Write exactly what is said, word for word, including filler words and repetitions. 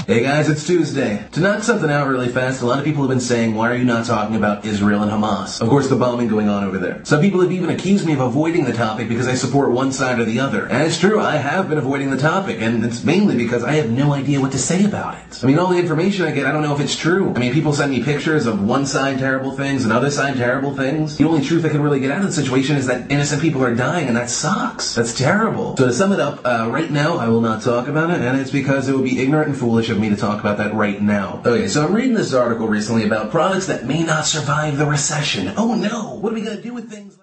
Hey guys, it's Tuesday. To knock something out really fast, a lot of people have been saying, why are you not talking about Israel and Hamas? Of course, the bombing going on over there. Some people have even accused me of avoiding the topic because I support one side or the other. And it's true, I have been avoiding the topic, and it's mainly because I have no idea what to say about it. I mean, all the information I get, I don't know if it's true. I mean, people send me pictures of one side terrible things and other side terrible things. The only truth I can really get out of the situation is that innocent people are dying, and that sucks. That's terrible. So to sum it up, uh, right now, I will not talk about it, and it's because it would be ignorant and foolish of me to talk about that right now. Okay, so I'm reading this article recently about products that may not survive the recession. Oh no! What are we gonna do with things like